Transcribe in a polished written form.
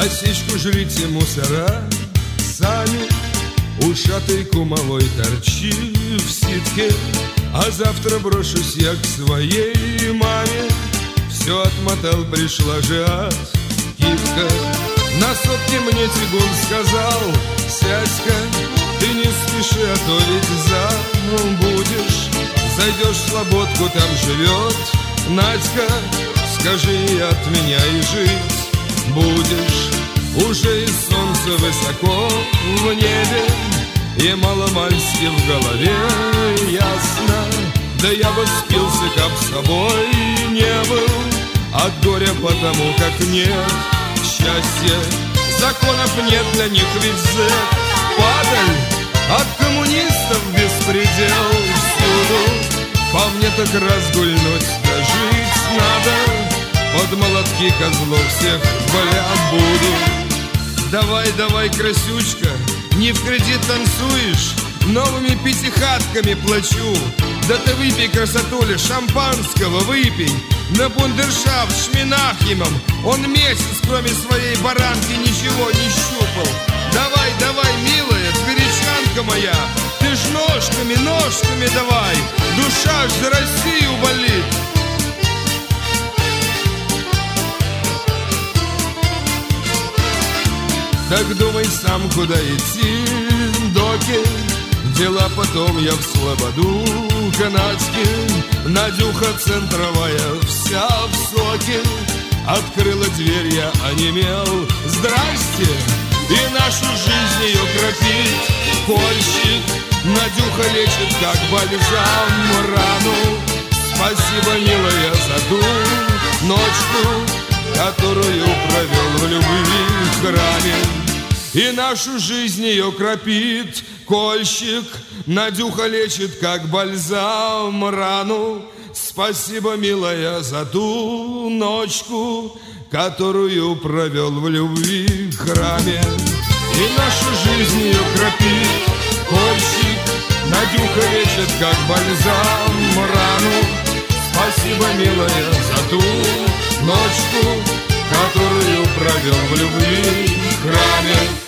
Осечку жрите мусора сами, ушатый кумовой торчи в ситке. А завтра брошусь я к своей маме. Все отмотал, пришла же отпивка. На сотке мне тягун сказал: сядь-ка, ты не спеши, а то ведь забудешь. Зайдешь в слободку, там живет Надька. Скажи ей от меня и жить будешь. Уже и солнце высоко в небе, и маломальски в голове ясно. Да я бы спился, как с тобой не был, от горя потому, как нет счастья. Законов нет для них, ведь зэк падаль, от коммунистов беспредел всюду. По мне так разгульнуть да жить надо, под молотки козлов всех бля буду. Давай, давай, красючка, не в кредит танцуешь, новыми пятихатками плачу. Да ты выпей, красотуля, шампанского выпей. На бундершафт с Шминахимом он месяц, кроме своей баранки, ничего не щупал. Давай, давай, милая, тверичанка моя, ты ж ножками, ножками давай, душа ж за Россию болит. Так думай сам, куда идти, доки. Дела потом я в слободу канадский. Надюха центровая, вся в соке. Открыла дверь, я онемел. Здрасте! И нашу жизнь ее кропит кольщик. Надюха лечит, как бальзам, рану. Спасибо, милая, за ту ночку, которую провел в любви храме. И нашу жизнь ее кропит кольщик. Надюха лечит, как бальзам, рану. Спасибо, милая, за ту ночку, которую провел в любви храме. И нашу жизнь ее кропит кольщик. Надюха лечит, как бальзам, рану. Спасибо, милая, за ту ночку, которую провел в любви храме.